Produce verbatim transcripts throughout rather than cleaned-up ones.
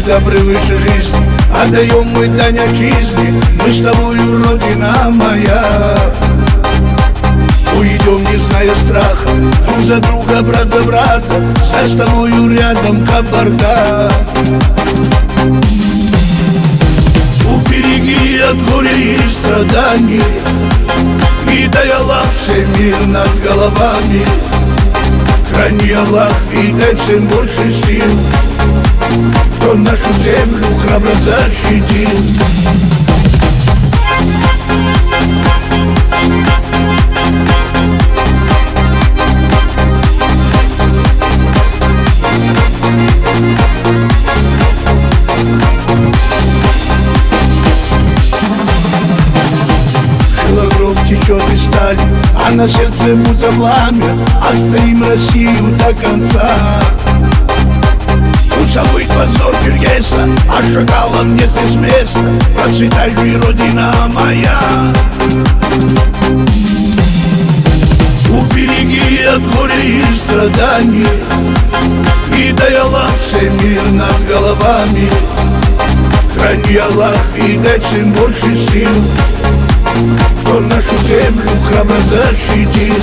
всегда превыше жизни. Отдаем мы дань отчизне, мы с тобою, Родина моя. Уйдем, не зная страха, друг за друга, брат за брата, за с тобою рядом Кабарда. Убереги от горя и страданий, и дай Аллах всем мир над головами. Храни Аллах и дай всем больше сил, кто нашу землю храбро защитил. Течет из стали, а на сердце будто пламя. Отстоим Россию до конца. Пусть забыть позор Черкеса, а шакалам нет из места. Процветай же, Родина моя. Убереги от горя и страданий, и дай Аллах всем мир над головами. Храни Аллах и дай всем больше сил, кто нашу землю храбро защитил.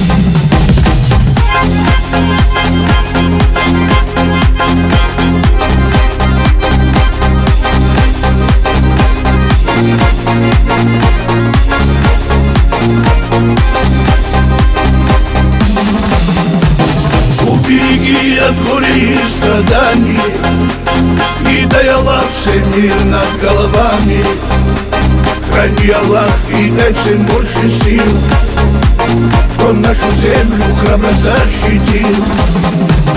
Убереги от горя и страданий, и дай Аллах всем мир над головами. Храни Аллах и дай всем больше сил, кто нашу землю храбро защитил.